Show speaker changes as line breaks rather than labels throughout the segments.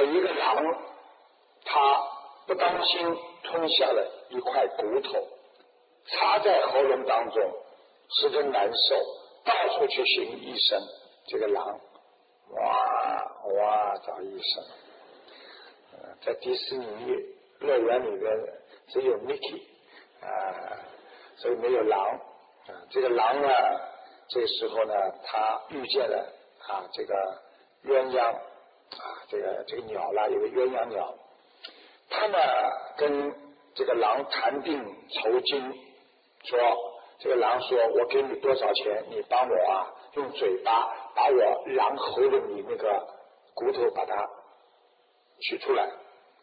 一个狼，他不当心吞下了一块骨头，插在喉咙当中，十分难受，到处去寻医生。这个狼哇找医生。在迪士尼乐园里边只有 Mickey 所以没有狼这个狼呢，这个时候呢，他遇见了这个鸳鸯这个鸟啦，有个鸳鸯鸟，他呢跟这个狼谈定酬金，说这个狼说我给你多少钱，你帮我用嘴巴把我狼喉咙里那个骨头把它取出来。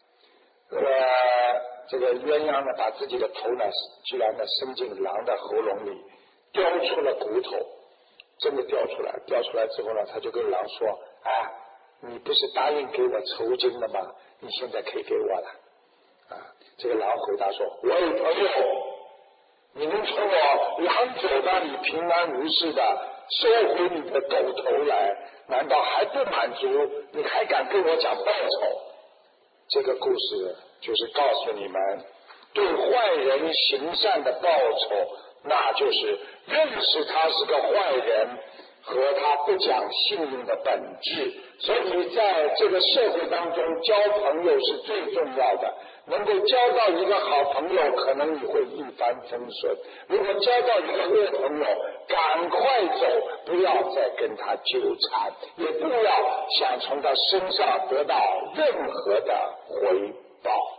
这个鸳鸯呢，把自己的头呢，居然呢伸进狼的喉咙里，叼出了骨头，真的叼出来。叼出来之后呢，他就跟狼说：“你不是答应给我酬金了吗？你现在可以给我了。”这个狼回答说：“喂，朋友，你能从我狼嘴巴里平安无事的收回你的狗头来，难道还不满足？你还敢跟我讲报酬？”这个故事就是告诉你们，对坏人行善的报酬，那就是认识他是个坏人和他不讲信用的本质。所以在这个社会当中，交朋友是最重要的。能够交到一个好朋友，可能你会一帆风顺；如果交到一个恶朋友，赶快走，不要再跟他纠缠，也不要想从他身上得到任何的回报。